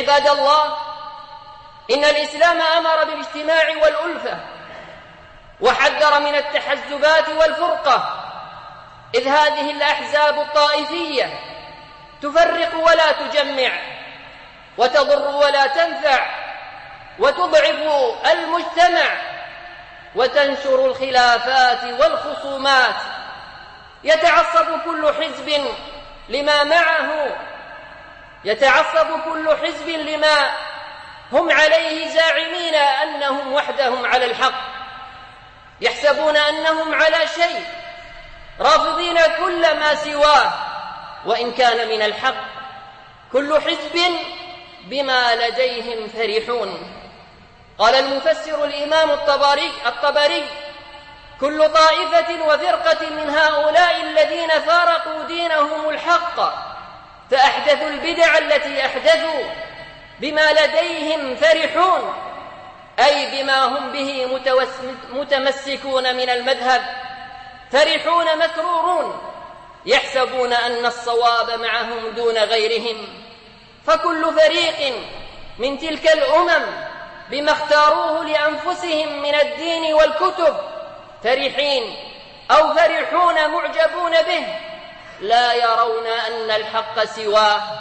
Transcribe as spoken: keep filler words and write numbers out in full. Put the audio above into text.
عباد الله، إن الإسلام أمر بالاجتماع والألفة، وحذر من التحزبات والفرقة، إذ هذه الأحزاب الطائفية تفرق ولا تجمع، وتضر ولا تنفع، وتضعف المجتمع، وتنشر الخلافات والخصومات. يتعصب كل حزب لما معه يتعصب كل حزب لما هم عليه، زاعمين أنهم وحدهم على الحق، يحسبون أنهم على شيء، رافضين كل ما سواه وإن كان من الحق. كل حزب بما لديهم فرحون. قال المفسر الإمام الطبري, الطبري كل طائفة وفرقة من هؤلاء الذين فارقوا دينهم الحق فأحدثوا البدع التي أحدثوا بما لديهم فرحون، أي بما هم به متمسكون من المذهب، فرحون مسرورون، يحسبون أن الصواب معهم دون غيرهم. فكل فريق من تلك الأمم بما اختاروه لأنفسهم من الدين والكتب فرحين أو فرحون معجبون به، لا يرون أن الحق سواه.